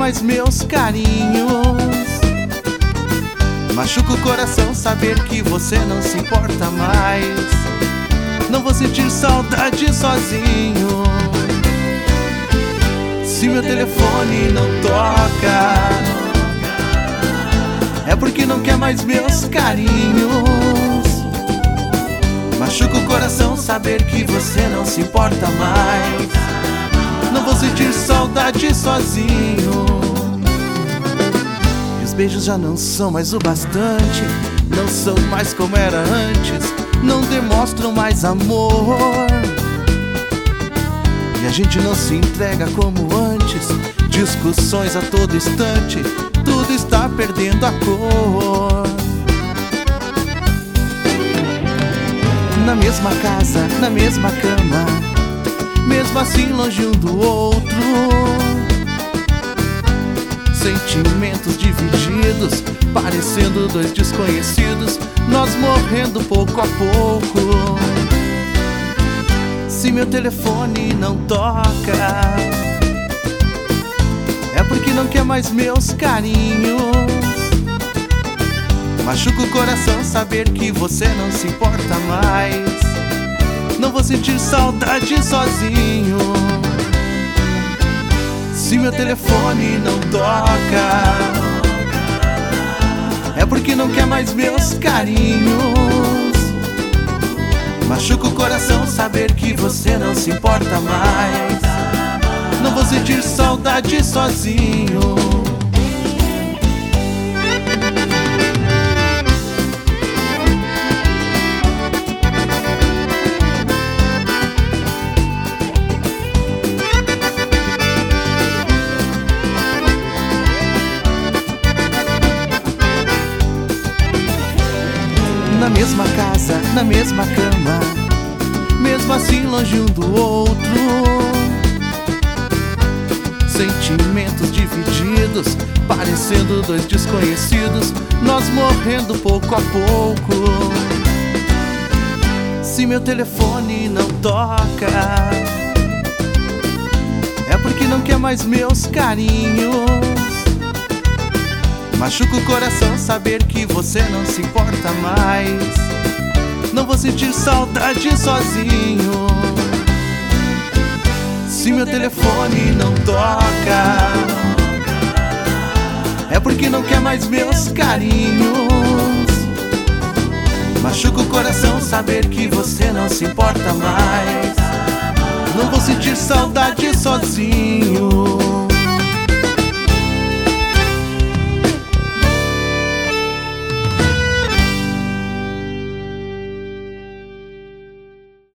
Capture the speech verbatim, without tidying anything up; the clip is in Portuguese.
mais meus carinhos. Machuca o coração saber que você não se importa mais. Não vou sentir saudade sozinho. Se meu telefone não toca, é porque não quer mais meus carinhos. Machuca o coração saber que você não se importa mais. Não vou sentir saudade sozinho. E os beijos já não são mais o bastante, não são mais como era antes, não demonstram mais amor. E a gente não se entrega como antes, discussões a todo instante, tudo está perdendo a cor. Na mesma casa, na mesma cama, mesmo assim longe um do outro, sentimentos divididos, parecendo dois desconhecidos, nós morrendo pouco a pouco. Se meu telefone não toca, é porque não quer mais meus carinhos. Machuca o coração saber que você não se importa mais. Não vou sentir saudade sozinho. Se meu telefone não toca, é porque não quer mais meus carinhos. Machuca o coração saber que você não se importa mais. Não vou sentir saudade sozinho. Na mesma casa, na mesma cama, mesmo assim longe um do outro, sentimentos divididos, parecendo dois desconhecidos, nós morrendo pouco a pouco. Se meu telefone não toca, é porque não quer mais meus carinhos. Machuca o coração saber que você não se importa mais. Não vou sentir saudade sozinho. Se meu telefone não toca, é porque não quer mais meus carinhos. Machuca o coração saber que você não se importa mais. Não vou sentir saudade sozinho.